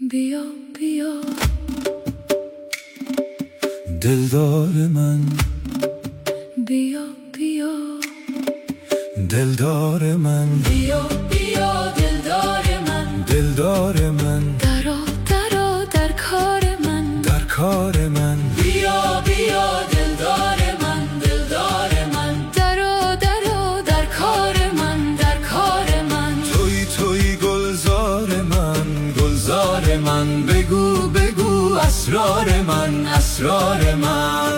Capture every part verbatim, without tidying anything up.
بیا بیا دلدار من، بیا بیا دلدار من، بیا بیا دلدار من، دلدار من، درآ درآ در کار من، در کار من، بیا بیا دلدار من، دلدار من، درآ درآ در کار من، در کار من، توی توی گلزار من، گلزار من، بگو بگو اسرار من، اسرار من.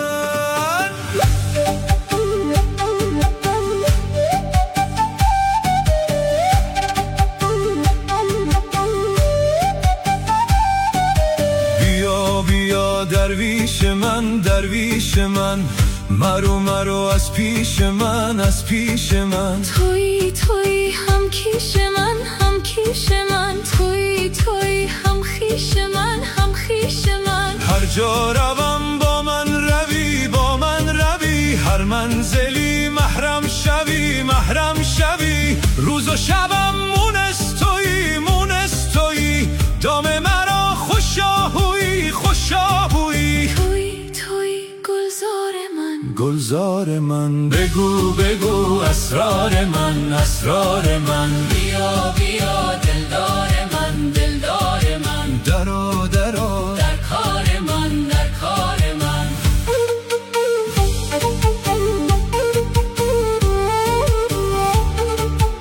بیا بیا درویش من، درویش من، مرو مرو از پیش من، از پیش من، توی توی هم کیش من، هم کیش من، توی توی هم خیش من، هم خیش من، هر جا روم با من روی، با من روی، هر منزلی محرم شوی، محرم شوی، روز و شبم مونس تویی، مونس تویی، دام مرا خوشاهویی، خوشاهویی، توی توی گلزار من، گلزار من، بگو بگو اسرار من، اسرار من، بیا بیا